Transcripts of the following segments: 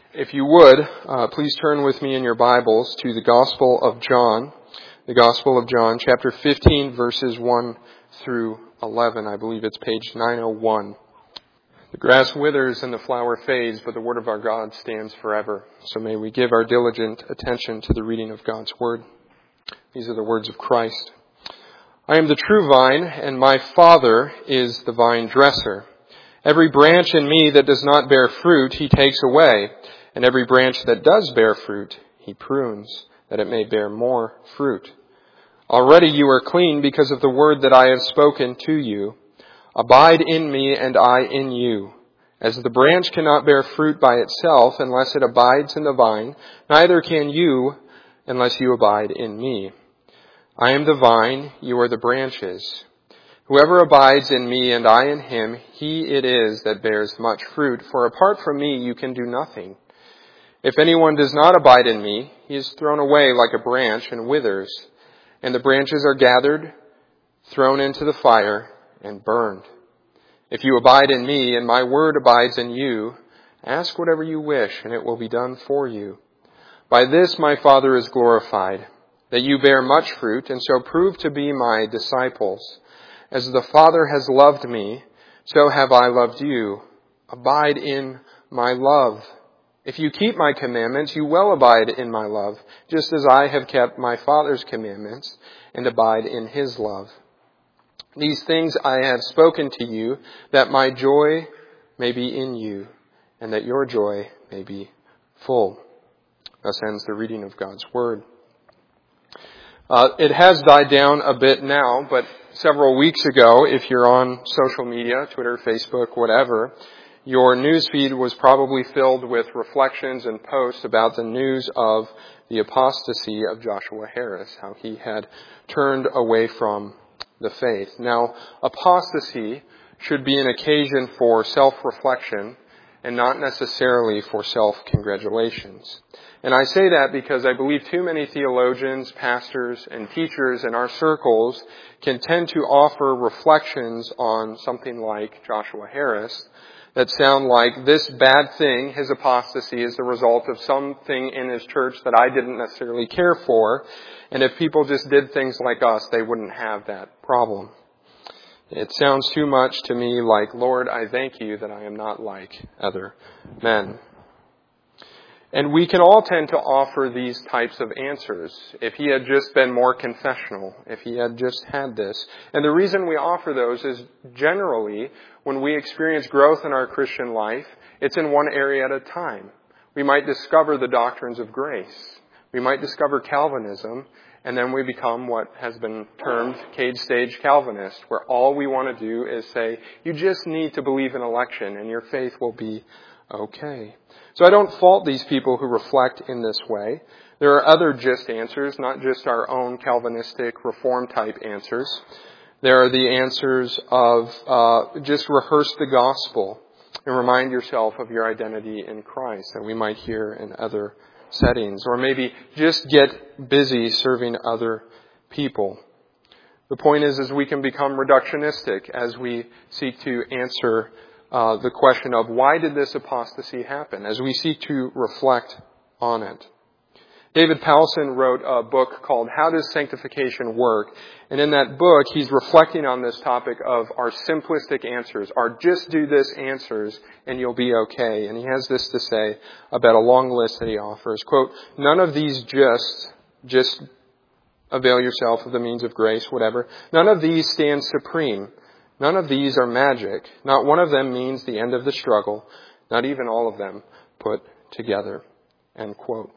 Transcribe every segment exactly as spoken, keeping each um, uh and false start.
If you would, uh, please turn with me in your Bibles to the Gospel of John, the Gospel of John, chapter fifteen, verses one through eleven. I believe it's page nine oh one. The grass withers and the flower fades, but the word of our God stands forever. So may we give our diligent attention to the reading of God's word. These are the words of Christ. I am the true vine, and my Father is the vine dresser. Every branch in me that does not bear fruit, he takes away. And every branch that does bear fruit, he prunes, that it may bear more fruit. Already you are clean because of the word that I have spoken to you. Abide in me and I in you. As the branch cannot bear fruit by itself unless it abides in the vine, neither can you unless you abide in me. I am the vine, you are the branches. Whoever abides in me and I in him, he it is that bears much fruit, for apart from me you can do nothing. If anyone does not abide in me, he is thrown away like a branch and withers, and the branches are gathered, thrown into the fire, and burned. If you abide in me, and my word abides in you, ask whatever you wish, and it will be done for you. By this my Father is glorified, that you bear much fruit, and so prove to be my disciples. As the Father has loved me, so have I loved you. Abide in my love. If you keep my commandments, you will abide in my love, just as I have kept my Father's commandments and abide in his love. These things I have spoken to you, that my joy may be in you, and that your joy may be full. Thus ends the reading of God's word. Uh, it has died down a bit now, but several weeks ago, if you're on social media, Twitter, Facebook, whatever, your newsfeed was probably filled with reflections and posts about the news of the apostasy of Joshua Harris, how he had turned away from the faith. Now, apostasy should be an occasion for self-reflection and not necessarily for self-congratulations. And I say that because I believe too many theologians, pastors, and teachers in our circles can tend to offer reflections on something like Joshua Harris that sound like this bad thing, his apostasy, is the result of something in his church that I didn't necessarily care for. And if people just did things like us, they wouldn't have that problem. It sounds too much to me like, Lord, I thank you that I am not like other men. And we can all tend to offer these types of answers. If he had just been more confessional, if he had just had this. And the reason we offer those is generally when we experience growth in our Christian life, it's in one area at a time. We might discover the doctrines of grace. We might discover Calvinism, and then we become what has been termed cage stage Calvinist, where all we want to do is say, you just need to believe in election and your faith will be okay. So I don't fault these people who reflect in this way. There are other just answers, not just our own Calvinistic reform type answers. There are the answers of uh, just rehearse the gospel and remind yourself of your identity in Christ that we might hear in other settings. Or maybe just get busy serving other people. The point is, is we can become reductionistic as we seek to answer Uh, the question of why did this apostasy happen, as we seek to reflect on it. David Powlison wrote a book called How Does Sanctification Work? And in that book, he's reflecting on this topic of our simplistic answers, our just do this answers, and you'll be okay. And he has this to say about a long list that he offers. Quote, none of these just, just avail yourself of the means of grace, whatever. None of these stand supreme. None of these are magic. Not one of them means the end of the struggle. Not even all of them put together. End quote.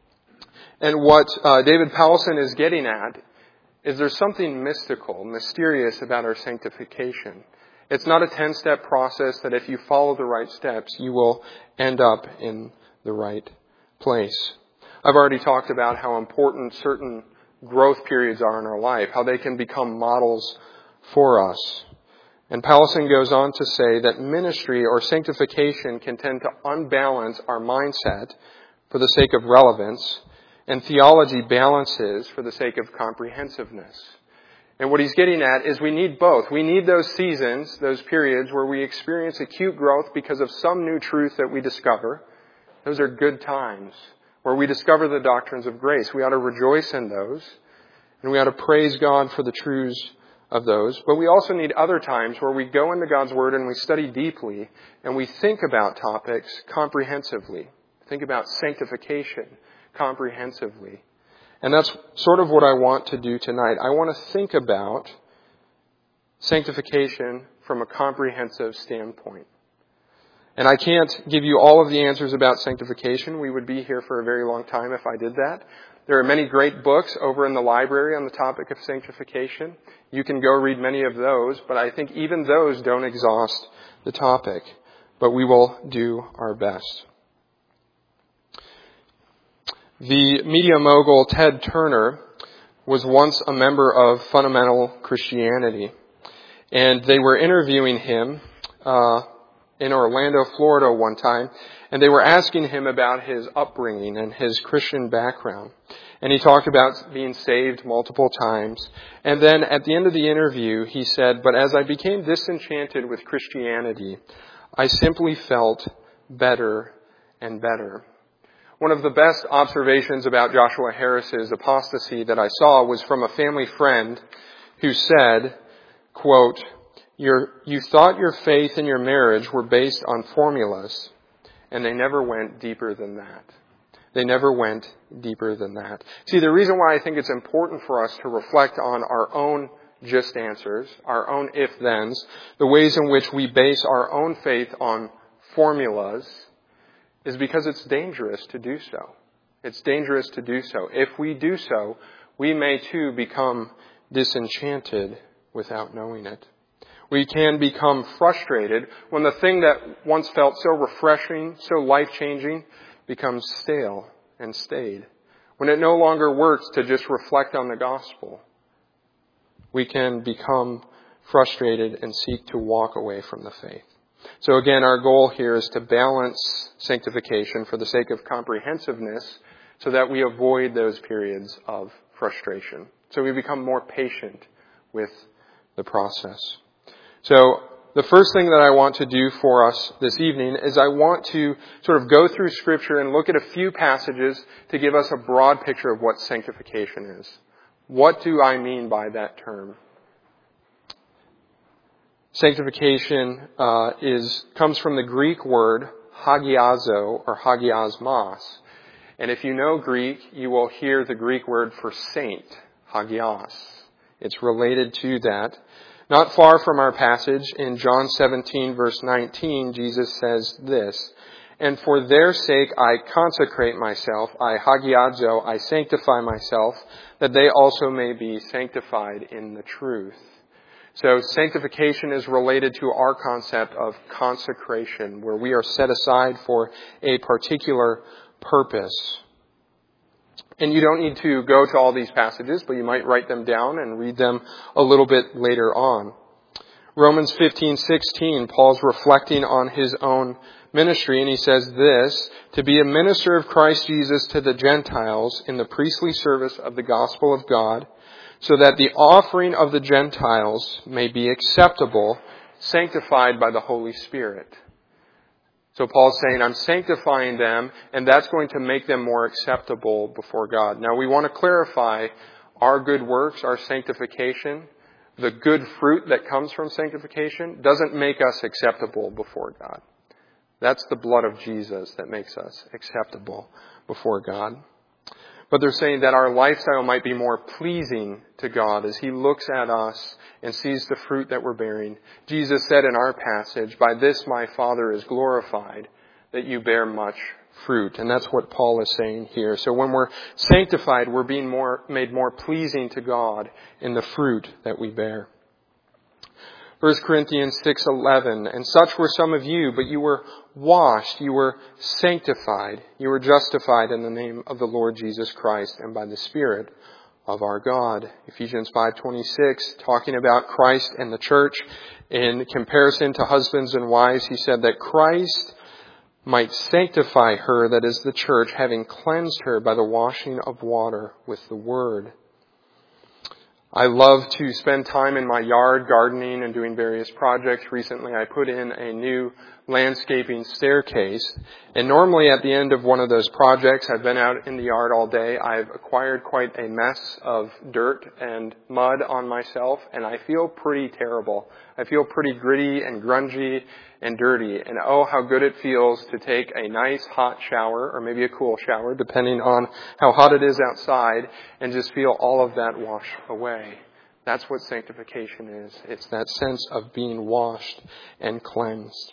And what uh, David Powlison is getting at is there's something mystical, mysterious about our sanctification. It's not a ten-step process that if you follow the right steps, you will end up in the right place. I've already talked about how important certain growth periods are in our life, how they can become models for us. And Powlison goes on to say that ministry or sanctification can tend to unbalance our mindset for the sake of relevance, and theology balances for the sake of comprehensiveness. And what he's getting at is we need both. We need those seasons, those periods where we experience acute growth because of some new truth that we discover. Those are good times where we discover the doctrines of grace. We ought to rejoice in those, and we ought to praise God for the truths of those. But we also need other times where we go into God's Word and we study deeply, and we think about topics comprehensively. Think about sanctification comprehensively. And that's sort of what I want to do tonight. I want to think about sanctification from a comprehensive standpoint. And I can't give you all of the answers about sanctification. We would be here for a very long time if I did that. There are many great books over in the library on the topic of sanctification. You can go read many of those, but I think even those don't exhaust the topic. But we will do our best. The media mogul Ted Turner was once a member of Fundamental Christianity. And they were interviewing him uh, in Orlando, Florida one time, and they were asking him about his upbringing and his Christian background. And he talked about being saved multiple times. And then at the end of the interview, he said, "But as I became disenchanted with Christianity, I simply felt better and better." One of the best observations about Joshua Harris's apostasy that I saw was from a family friend who said, quote, Your, you thought your faith and your marriage were based on formulas, and they never went deeper than that. They never went deeper than that. See, the reason why I think it's important for us to reflect on our own just answers, our own if-thens, the ways in which we base our own faith on formulas, is because it's dangerous to do so. It's dangerous to do so. If we do so, we may too become disenchanted without knowing it. We can become frustrated when the thing that once felt so refreshing, so life-changing, becomes stale and staid. When it no longer works to just reflect on the gospel, we can become frustrated and seek to walk away from the faith. So again, our goal here is to balance sanctification for the sake of comprehensiveness so that we avoid those periods of frustration. So we become more patient with the process. So the first thing that I want to do for us this evening is I want to sort of go through Scripture and look at a few passages to give us a broad picture of what sanctification is. What do I mean by that term? Sanctification uh, is comes from the Greek word hagiazo or hagiasmos. And if you know Greek, you will hear the Greek word for saint, hagios. It's related to that. Not far from our passage, in John seventeen, verse nineteen, Jesus says this, "And for their sake I consecrate myself, I hagiazo, I sanctify myself, that they also may be sanctified in the truth." So sanctification is related to our concept of consecration, where we are set aside for a particular purpose. And you don't need to go to all these passages, but you might write them down and read them a little bit later on. Romans fifteen sixteen, Paul's reflecting on his own ministry, and he says this, "To be a minister of Christ Jesus to the Gentiles in the priestly service of the gospel of God, so that the offering of the Gentiles may be acceptable, sanctified by the Holy Spirit." So Paul's saying, I'm sanctifying them, and that's going to make them more acceptable before God. Now we want to clarify our good works, our sanctification, the good fruit that comes from sanctification, doesn't make us acceptable before God. That's the blood of Jesus that makes us acceptable before God. But they're saying that our lifestyle might be more pleasing to God as He looks at us and sees the fruit that we're bearing. Jesus said in our passage, "By this my Father is glorified, that you bear much fruit." And that's what Paul is saying here. So when we're sanctified, we're being more made more pleasing to God in the fruit that we bear. First Corinthians six eleven, "And such were some of you, but you were washed, you were sanctified, you were justified in the name of the Lord Jesus Christ and by the Spirit of our God." Ephesians five twenty-six, talking about Christ and the church in comparison to husbands and wives, he said that Christ might sanctify her, that is the church, having cleansed her by the washing of water with the word. I love to spend time in my yard gardening and doing various projects. Recently I put in a new landscaping staircase. And normally at the end of one of those projects, I've been out in the yard all day. I've acquired quite a mess of dirt and mud on myself, and I feel pretty terrible. I feel pretty gritty and grungy and dirty. And oh, how good it feels to take a nice hot shower, or maybe a cool shower, depending on how hot it is outside, and just feel all of that wash away. That's what sanctification is. It's that sense of being washed and cleansed.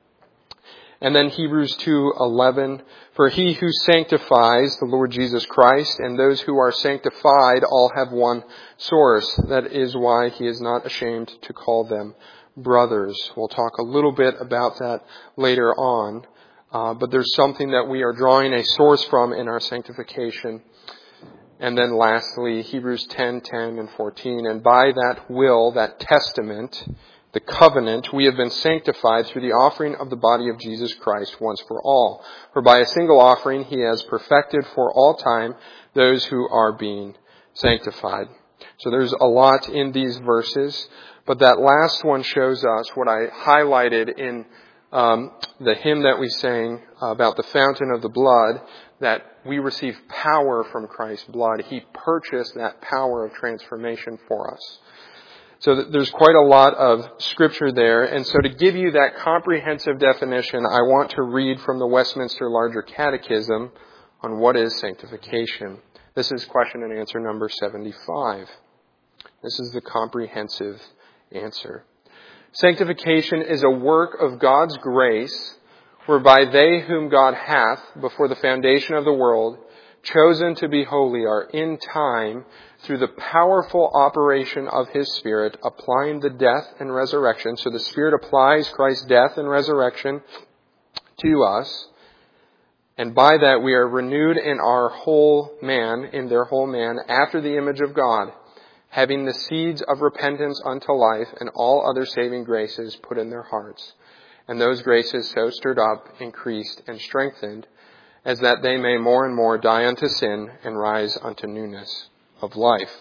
And then Hebrews two eleven, for he who sanctifies, the Lord Jesus Christ, and those who are sanctified all have one source. That is why he is not ashamed to call them brothers. We'll talk a little bit about that later on. Uh, but there's something that we are drawing a source from in our sanctification. And then lastly, Hebrews ten ten and fourteen, and by that will, that testament, the covenant, we have been sanctified through the offering of the body of Jesus Christ once for all. For by a single offering he has perfected for all time those who are being sanctified. So there's a lot in these verses, but that last one shows us what I highlighted in um, the hymn that we sang about the fountain of the blood, that we receive power from Christ's blood. He purchased that power of transformation for us. So there's quite a lot of scripture there. And so to give you that comprehensive definition, I want to read from the Westminster Larger Catechism on what is sanctification. This is question and answer number seventy-five. This is the comprehensive answer. Sanctification is a work of God's grace, whereby they whom God hath, before the foundation of the world, chosen to be holy are in time, through the powerful operation of His Spirit, applying the death and resurrection. So the Spirit applies Christ's death and resurrection to us. And by that we are renewed in our whole man, in their whole man, after the image of God, having the seeds of repentance unto life and all other saving graces put in their hearts. And those graces so stirred up, increased, and strengthened, as that they may more and more die unto sin and rise unto newness of life.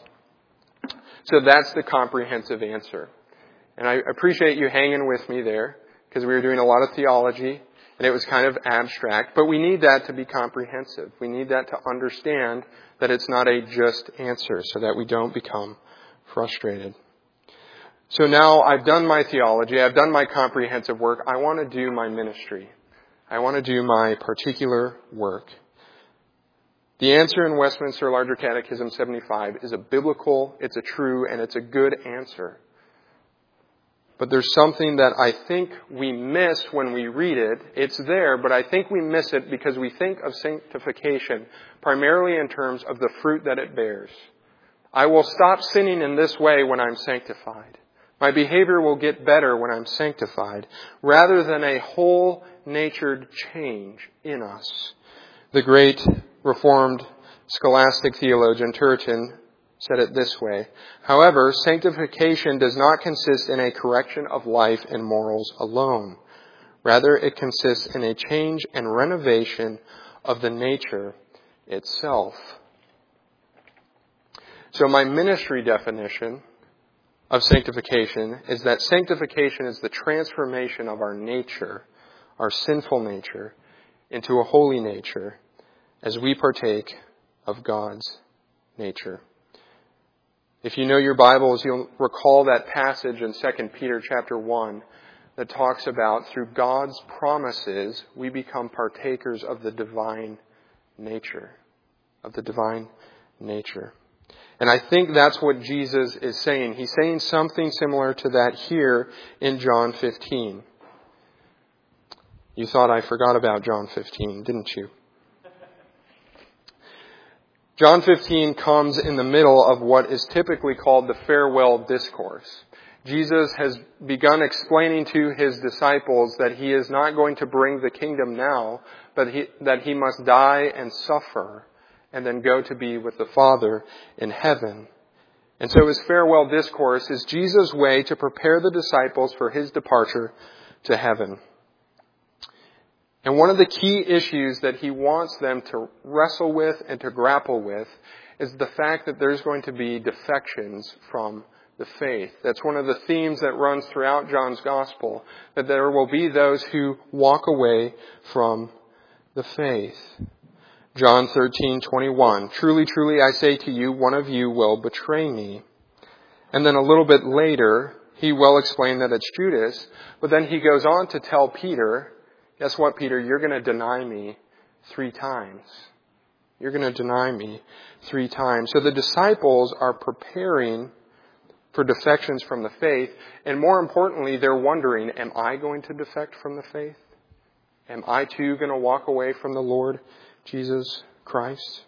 So that's the comprehensive answer. And I appreciate you hanging with me there, because we were doing a lot of theology and it was kind of abstract, but we need that to be comprehensive. We need that to understand that it's not a just answer, so that we don't become frustrated. So now I've done my theology, I've done my comprehensive work, I want to do my ministry. I want to do my particular work. The answer in Westminster Larger Catechism seventy-five is a biblical, it's a true, and it's a good answer. But there's something that I think we miss when we read it. It's there, but I think we miss it because we think of sanctification primarily in terms of the fruit that it bears. I will stop sinning in this way when I'm sanctified. My behavior will get better when I'm sanctified, rather than a whole-natured change in us. The great Reformed scholastic theologian Turretin said it this way: however, sanctification does not consist in a correction of life and morals alone. Rather, it consists in a change and renovation of the nature itself. So my ministry definition of sanctification is that sanctification is the transformation of our nature, our sinful nature, into a holy nature as we partake of God's nature. If you know your Bibles, you'll recall that passage in Second Peter chapter one that talks about through God's promises we become partakers of the divine nature, of the divine nature. And I think that's what Jesus is saying. He's saying something similar to that here in John fifteen. You thought I forgot about John fifteen, didn't you? John fifteen comes in the middle of what is typically called the farewell discourse. Jesus has begun explaining to his disciples that he is not going to bring the kingdom now, but he, that he must die and suffer and then go to be with the Father in heaven. And so his farewell discourse is Jesus' way to prepare the disciples for his departure to heaven. And one of the key issues that he wants them to wrestle with and to grapple with is the fact that there's going to be defections from the faith. That's one of the themes that runs throughout John's Gospel, that there will be those who walk away from the faith. John thirteen twenty-one, truly, truly, I say to you, one of you will betray me. And then a little bit later, he will explain that it's Judas, but then he goes on to tell Peter, guess what, Peter, you're going to deny me three times. You're going to deny me three times. So the disciples are preparing for defections from the faith. And more importantly, they're wondering, am I going to defect from the faith? Am I too going to walk away from the Lord Jesus Christ?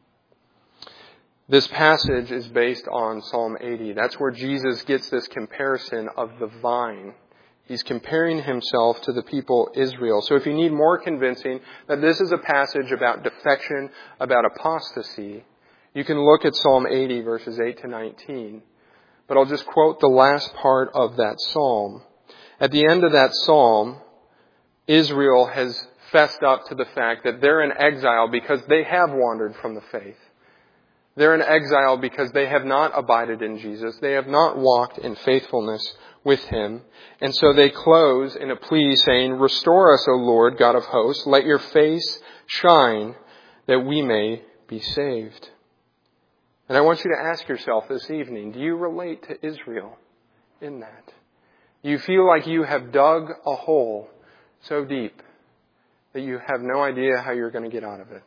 This passage is based on Psalm eighty. That's where Jesus gets this comparison of the vine. He's comparing himself to the people Israel. So if you need more convincing that this is a passage about defection, about apostasy, you can look at Psalm eighty, verses eight to nineteen. But I'll just quote the last part of that psalm. At the end of that psalm, Israel has fessed up to the fact that they're in exile because they have wandered from the faith. They're in exile because they have not abided in Jesus. They have not walked in faithfulness with Him. And so they close in a plea saying, restore us, O Lord, God of hosts. Let your face shine that we may be saved. And I want you to ask yourself this evening, do you relate to Israel in that? Do you feel like you have dug a hole so deep that you have no idea how you're going to get out of it?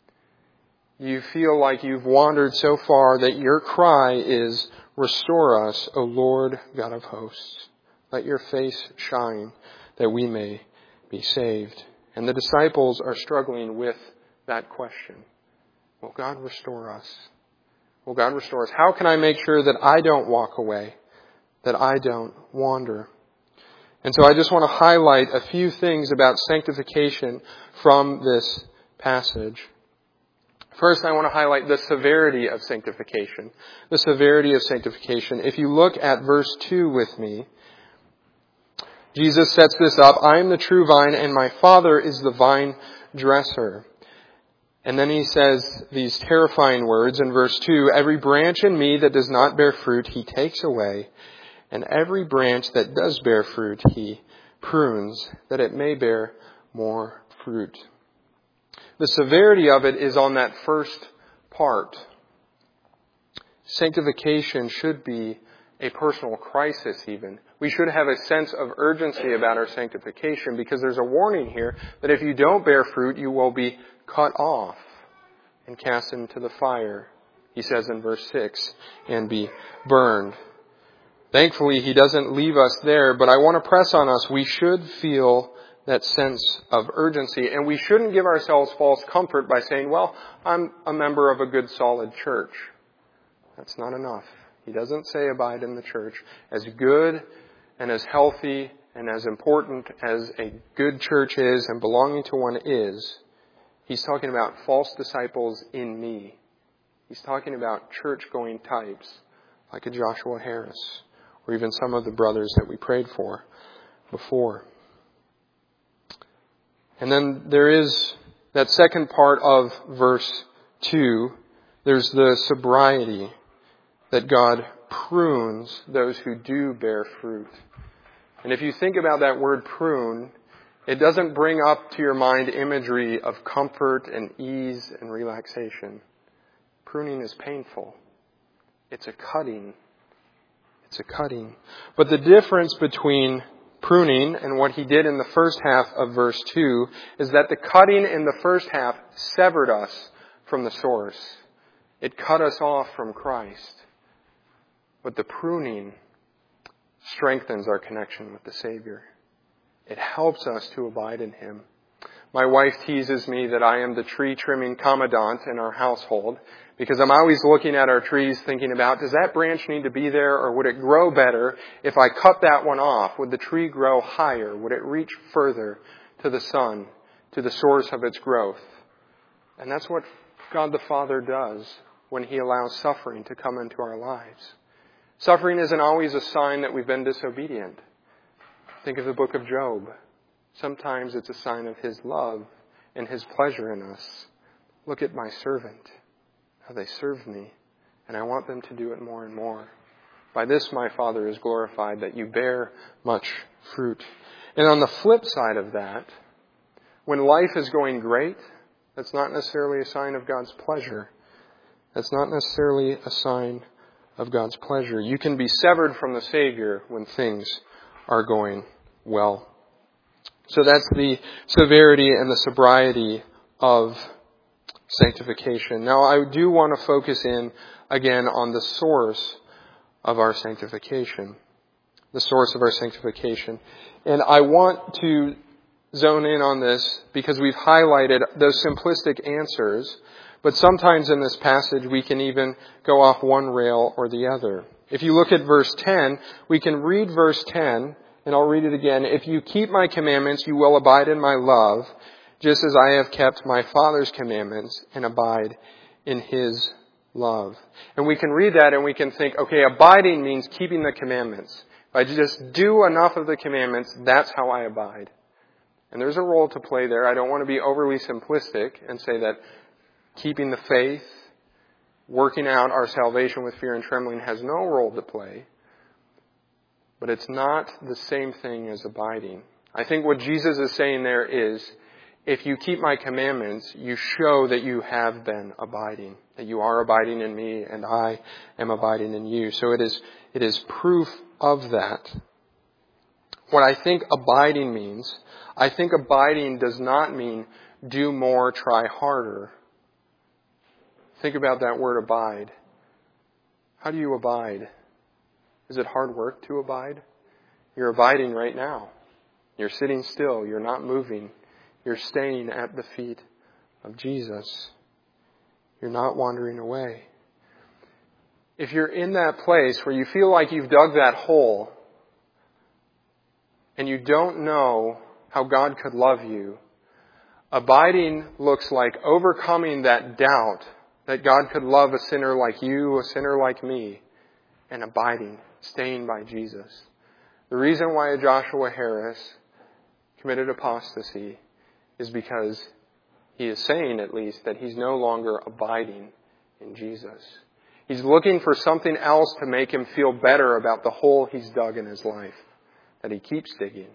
You feel like you've wandered so far that your cry is, restore us, O Lord God of hosts. Let your face shine that we may be saved. And the disciples are struggling with that question. Will God restore us? Will God restore us? How can I make sure that I don't walk away, that I don't wander? And so I just want to highlight a few things about sanctification from this passage. First, I want to highlight the severity of sanctification. The severity of sanctification. If you look at verse two with me, Jesus sets this up. I am the true vine and my Father is the vine dresser. And then he says these terrifying words in verse two, every branch in me that does not bear fruit, he takes away. And every branch that does bear fruit, he prunes, that it may bear more fruit. The severity of it is on that first part. Sanctification should be a personal crisis even. We should have a sense of urgency about our sanctification because there's a warning here that if you don't bear fruit, you will be cut off and cast into the fire, he says in verse six, and be burned. Thankfully, he doesn't leave us there, but I want to press on us. We should feel that sense of urgency, and we shouldn't give ourselves false comfort by saying, well, I'm a member of a good, solid church. That's not enough. He doesn't say abide in the church. As good and as healthy and as important as a good church is and belonging to one is, he's talking about false disciples in me. He's talking about church-going types like a Joshua Harris or even some of the brothers that we prayed for before. And then there is that second part of verse two. There's the sobriety that God prunes those who do bear fruit. And if you think about that word prune, it doesn't bring up to your mind imagery of comfort and ease and relaxation. Pruning is painful. It's a cutting. It's a cutting. But the difference between pruning and what he did in the first half of verse two is that the cutting in the first half severed us from the source. It cut us off from Christ. But the pruning strengthens our connection with the Savior. It helps us to abide in Him. My wife teases me that I am the tree trimming commandant in our household because I'm always looking at our trees thinking about, does that branch need to be there or would it grow better if I cut that one off? Would the tree grow higher? Would it reach further to the sun, to the source of its growth? And that's what God the Father does when He allows suffering to come into our lives. Suffering isn't always a sign that we've been disobedient. Think of the book of Job. Sometimes it's a sign of His love and His pleasure in us. Look at my servant, how they serve me, and I want them to do it more and more. By this my Father is glorified, that you bear much fruit. And on the flip side of that, when life is going great, that's not necessarily a sign of God's pleasure. That's not necessarily a sign of God's pleasure. You can be severed from the Savior when things are going well. So that's the severity and the sobriety of sanctification. Now, I do want to focus in again on the source of our sanctification. The source of our sanctification. And I want to zone in on this because we've highlighted those simplistic answers, but sometimes in this passage we can even go off one rail or the other. If you look at verse ten, we can read verse ten, and I'll read it again. If you keep my commandments, you will abide in my love, just as I have kept my Father's commandments and abide in his love. And we can read that and we can think, okay, abiding means keeping the commandments. If I just do enough of the commandments, that's how I abide. And there's a role to play there. I don't want to be overly simplistic and say that keeping the faith, working out our salvation with fear and trembling has no role to play. But it's not the same thing as abiding. I think what Jesus is saying there is, if you keep my commandments, you show that you have been abiding, that you are abiding in me and I am abiding in you. So it is, it is proof of that. What I think abiding means, I think abiding does not mean do more, try harder. Think about that word abide. How do you abide? Is it hard work to abide? You're abiding right now. You're sitting still. You're not moving. You're staying at the feet of Jesus. You're not wandering away. If you're in that place where you feel like you've dug that hole and you don't know how God could love you, abiding looks like overcoming that doubt that God could love a sinner like you, a sinner like me, and abiding, staying by Jesus. The reason why Joshua Harris committed apostasy is because he is saying, at least, that he's no longer abiding in Jesus. He's looking for something else to make him feel better about the hole he's dug in his life, that he keeps digging.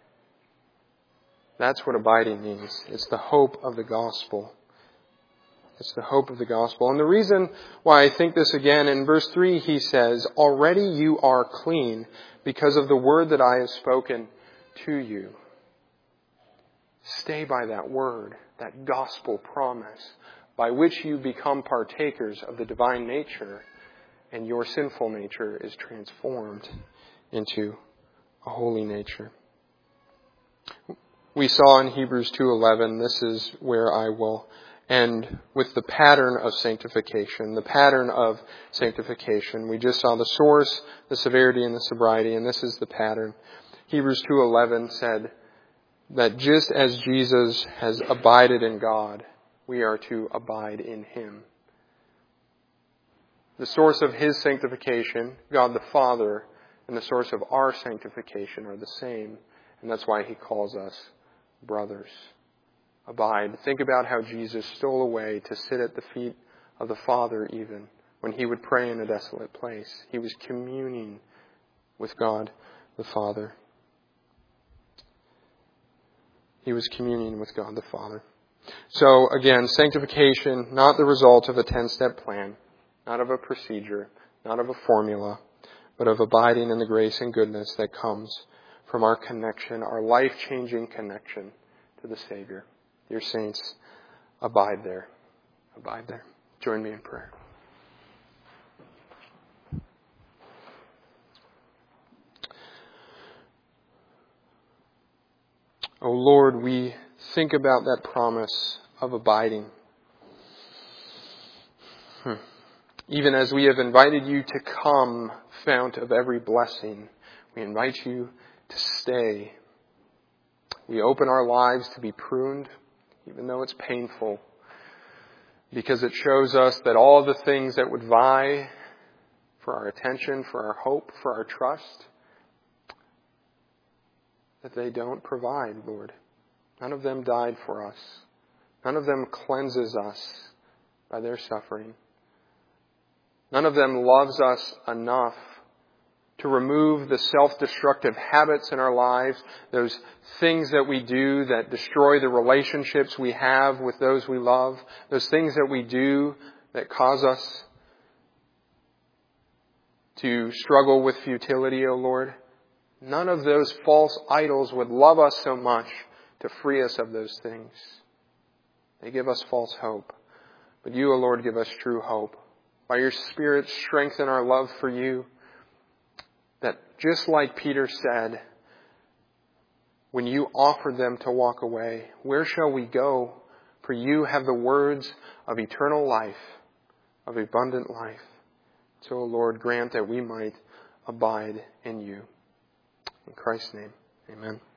That's what abiding means. It's the hope of the gospel. It's the hope of the gospel. And the reason why I think this again, in verse three he says, already you are clean because of the word that I have spoken to you. Stay by that word, that gospel promise, by which you become partakers of the divine nature, and your sinful nature is transformed into a holy nature. We saw in Hebrews two eleven, this is where I will end with the pattern of sanctification, the pattern of sanctification. We just saw the source, the severity, and the sobriety, and this is the pattern. Hebrews two eleven said that just as Jesus has abided in God, we are to abide in him. The source of his sanctification, God the Father, and the source of our sanctification are the same, and that's why he calls us brothers. Abide. Think about how Jesus stole away to sit at the feet of the Father even when he would pray in a desolate place. He was communing with God the Father. He was communing with God the Father. So again, sanctification, not the result of a ten-step plan, not of a procedure, not of a formula, but of abiding in the grace and goodness that comes from our connection, our life-changing connection to the Savior. Dear saints, abide there. Abide there. Join me in prayer. Oh Lord, we think about that promise of abiding. Hmm. Even as we have invited you to come, fount of every blessing, we invite you to stay. We open our lives to be pruned, even though it's painful, because it shows us that all the things that would vie for our attention, for our hope, for our trust, that they don't provide, Lord. None of them died for us. None of them cleanses us by their suffering. None of them loves us enough to remove the self-destructive habits in our lives, those things that we do that destroy the relationships we have with those we love, those things that we do that cause us to struggle with futility, O Lord. None of those false idols would love us so much to free us of those things. They give us false hope. But you, O Lord, give us true hope. By your Spirit, strengthen our love for you. That just like Peter said, when you offered them to walk away, where shall we go? For you have the words of eternal life, of abundant life. So, O Lord, grant that we might abide in you. In Christ's name, amen.